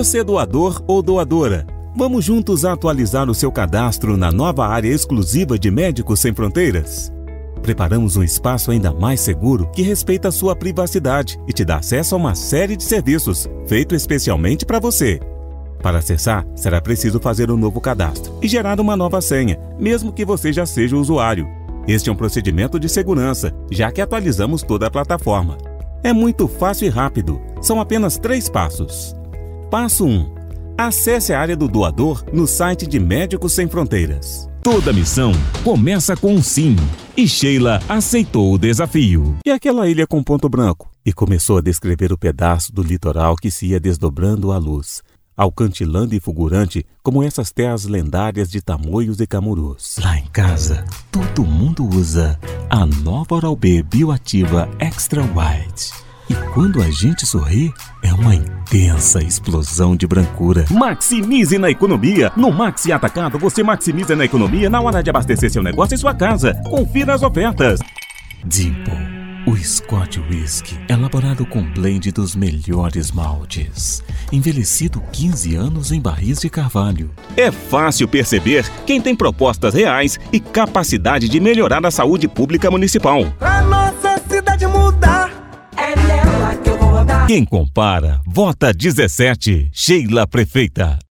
Você é doador ou doadora? Vamos juntos atualizar o seu cadastro na nova área exclusiva de Médicos Sem Fronteiras. Preparamos um espaço ainda mais seguro que respeita a sua privacidade e te dá acesso a uma série de serviços, feito especialmente para você. Para acessar, será preciso fazer um novo cadastro e gerar uma nova senha, mesmo que você já seja o usuário. Este é um procedimento de segurança, já que atualizamos toda a plataforma. É muito fácil e rápido. São apenas 3 passos. Passo 1. Acesse a área do doador no site de Médicos Sem Fronteiras. Toda missão começa com um sim. E Sheila aceitou o desafio. E aquela ilha com ponto branco? E começou a descrever o pedaço do litoral que se ia desdobrando à luz, alcantilando e fulgurante como essas terras lendárias de Tamoios e Camurus. Lá em casa, todo mundo usa a nova Oral-B Bioativa Extra White. E quando a gente sorri, é uma intensa explosão de brancura. Maximize na economia! No Maxi Atacado, você maximiza na economia na hora de abastecer seu negócio e sua casa. Confira as ofertas. Dimple, o Scotch Whisky, elaborado com blend dos melhores maltes. Envelhecido 15 anos em barris de carvalho. É fácil perceber quem tem propostas reais e capacidade de melhorar a saúde pública municipal. Pra nossa cidade mudar, é nela que eu vou votar. Quem compara, vota 17. Sheila Prefeita.